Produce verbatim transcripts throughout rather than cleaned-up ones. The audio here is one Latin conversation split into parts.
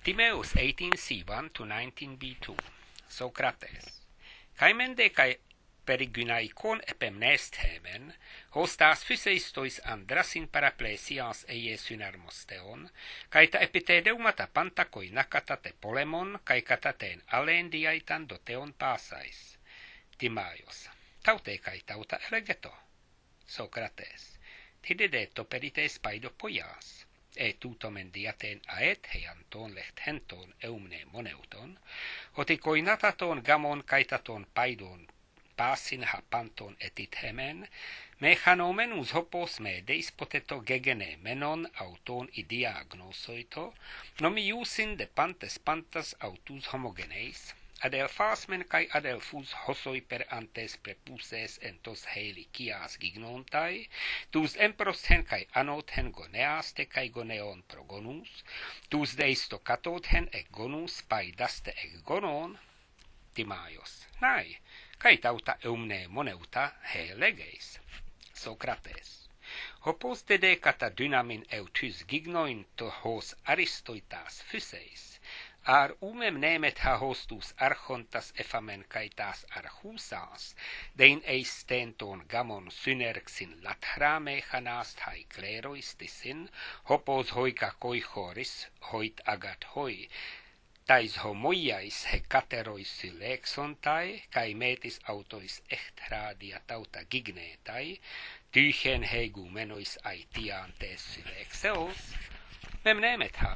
Timaeus eighteen c one to nineteen b two. Socrates. Kai mende kai perigunaikon epemnesthemen, hostas physeistois andrasin paraplesias eie synarmosteon, kai ta epitedeumata pantakoi nakata te polemon, kai katateen alendiaitan doteon pasais. Timaios. Taute kai tauta elegeto. Socrates. Tidedeto perite spaido poias. E tutomen diaten aet heianton lehthenton eumne moneuton, hoti koinataton gamon kaitaton paidon passin hapanton etithemen, mechanomenus hopos me deispoteto gegene menon auton idiagnosoito, nomiusin de pantes pantas autus homogeneis, adelfasmen kai adelfus hosoi per antes prepuses entos helicias gignontai, tus emprosthen kai anothen goneaste kai goneon progonus, tus deisto katothen eg gonus paidaste eg gonon, Timaios. Nai, kai tauta eumne moneuta he legeis. Socrates. Hopos dedecata dynamin eutus gignoin to hos aristoitas physeis, ar umem nemet ha hostus archontas ephamen kaitas archusas, dein eistenton gamon synerxin latra mechanast hai kleroistisin, hopos hoika koichoris, hoit agat hoi, tais homoiais he katerois sylexontai, kai metis autois echtradia tauta gignetai, tychen heigumenois aitiantes sylexeos, mem nemet ha.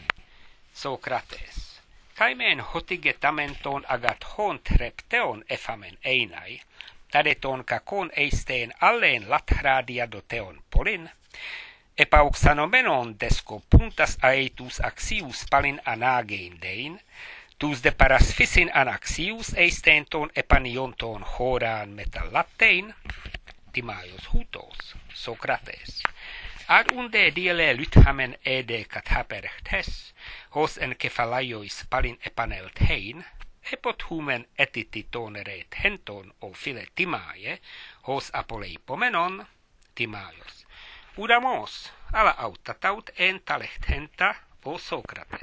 Socrates. Kaimeen hotigetamenton agat hon trepteon ephamen einai, tadeton kakon eisteen alleen latradia doteon polin, epauxanomenon desco puntas aetus axius palin anagein dein, tus de parasfisin anaxius eistenton epanionton horan metalattein, Timaios hutos, Socrates. Ad unde diele lythamen ede kathaperchtes, hos en kefalaiois palin epanelthein, epot humen etititoneret henton o file timae, hos apoleipomenon, Timaios. Udamos, ala autataut en talechthenta o Socrates.